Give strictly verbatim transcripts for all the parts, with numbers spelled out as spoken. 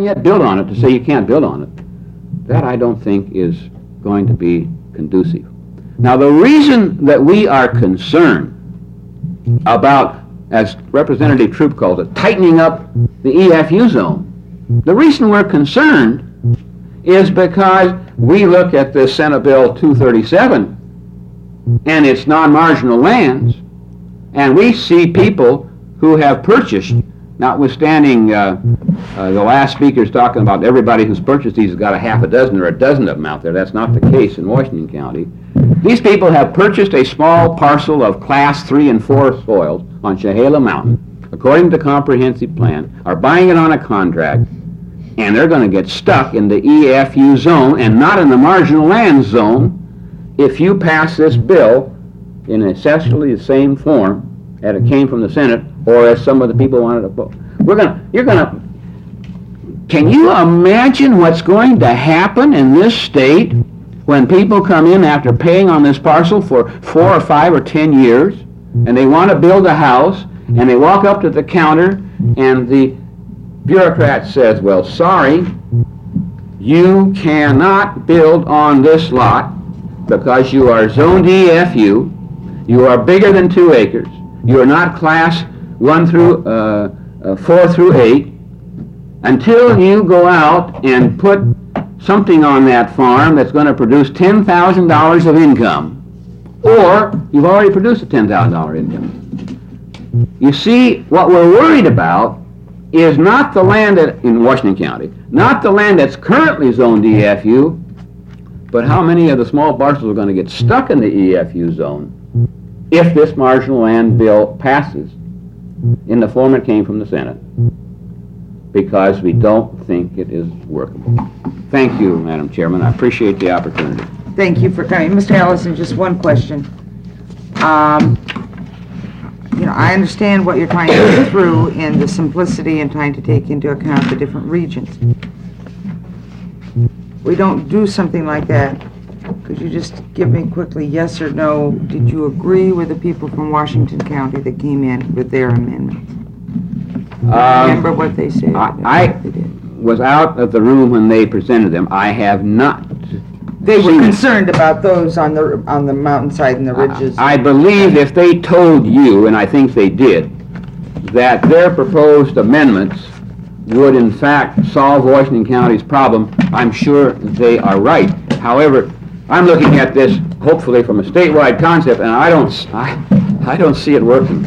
yet built on it to say you can't build on it. That I don't think is going to be conducive. Now, the reason that we are concerned about, as Representative Troop calls it, tightening up the E F U zone, the reason we're concerned is because we look at the Senate Bill two thirty-seven and its non-marginal lands, and we see people who have purchased, notwithstanding uh, uh, the last speaker's talking about everybody who's purchased these has got a half a dozen or a dozen of them out there. That's not the case in Washington County. These people have purchased a small parcel of class three and four soils on Chehala Mountain, according to the comprehensive plan, are buying it on a contract, and they're going to get stuck in the E F U zone and not in the marginal lands zone if you pass this bill in essentially the same form that it came from the Senate, or as some of the people wanted to vote. We're gonna, you're gonna, can you imagine what's going to happen in this state when people come in after paying on this parcel for four or five or ten years, and they want to build a house, and they walk up to the counter, and the bureaucrat says, well, sorry, you cannot build on this lot because you are zoned E F U, you are bigger than two acres, you are not class one through, uh, uh, four through eight, until you go out and put something on that farm that's going to produce ten thousand dollars of income, or you've already produced a ten thousand dollar income. You see, what we're worried about is not the land that, in Washington County, not the land that's currently zoned E F U, but how many of the small parcels are going to get stuck in the E F U zone if this marginal land bill passes in the form it came from the Senate, because we don't think it is workable. Thank you, Madam Chairman. I appreciate the opportunity. Thank you for coming. Mister Allison, just one question. Um, you know, I understand what you're trying to get through in the simplicity and trying to take into account the different regions. We don't do something like that. Could you just give me quickly, yes or no, did you agree with the people from Washington County that came in with their amendments? Um, Remember what they said? I, I they did. was out of the room when they presented them. I have not. They were seen concerned about those on the on the mountainside and the ridges. I, I believe if they told you, and I think they did, that their proposed amendments would in fact solve Washington County's problem, I'm sure they are right. However, I'm looking at this hopefully from a statewide concept, and I don't, I, I don't see it working.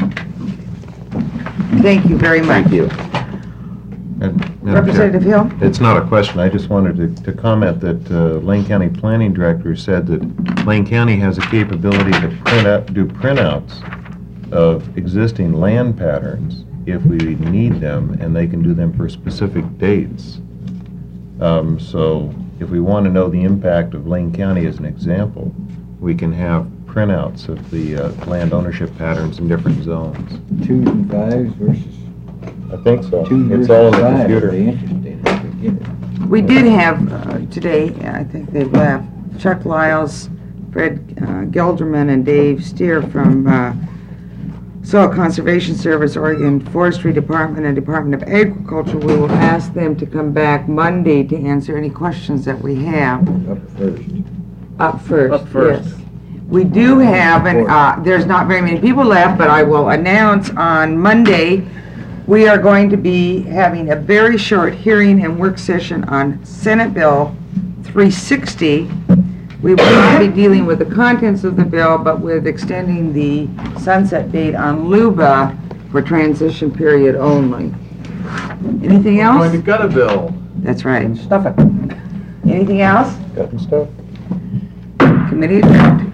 Thank you very much. Thank you. Representative Hill? It's not a question. I just wanted to, to comment that uh, Lane County Planning Director said that Lane County has a capability to print out, do printouts of existing land patterns if we need them, and they can do them for specific dates. Um, so if we want to know the impact of Lane County as an example, we can have printouts of the uh, land ownership patterns in different zones. Twos and fives versus I think so. two It's versus all in the five. computer. Very interesting if we get it. We did have uh, today, I think they've left, Chuck Lyles, Fred uh, Gelderman, and Dave Steer from uh, Soil Conservation Service, Oregon Forestry Department, and Department of Agriculture. We will ask them to come back Monday to answer any questions that we have. Up first. Up first. Up first. Yes. We do have, and uh, there's not very many people left, but I will announce on Monday, we are going to be having a very short hearing and work session on Senate Bill three sixty. We will not be dealing with the contents of the bill, but with extending the sunset date on L U B A for transition period only. Anything else? Going to gut a bill. That's right. And stuff it. Anything else? Got some stuff. Committee adjourned.